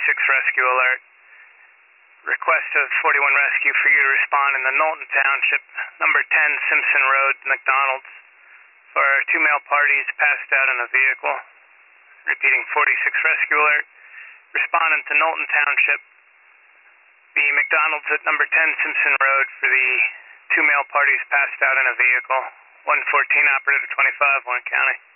rescue alert. Request of 41 Rescue for you to respond in the Knowlton Township, number 10 Simpson Road, McDonald's, for two male parties passed out in a vehicle. Repeating, 46 rescue alert. Respondent to Knowlton Township, the McDonald's at number 10 Simpson Road for the two male parties passed out in a vehicle. 114 operative 25, Warren County.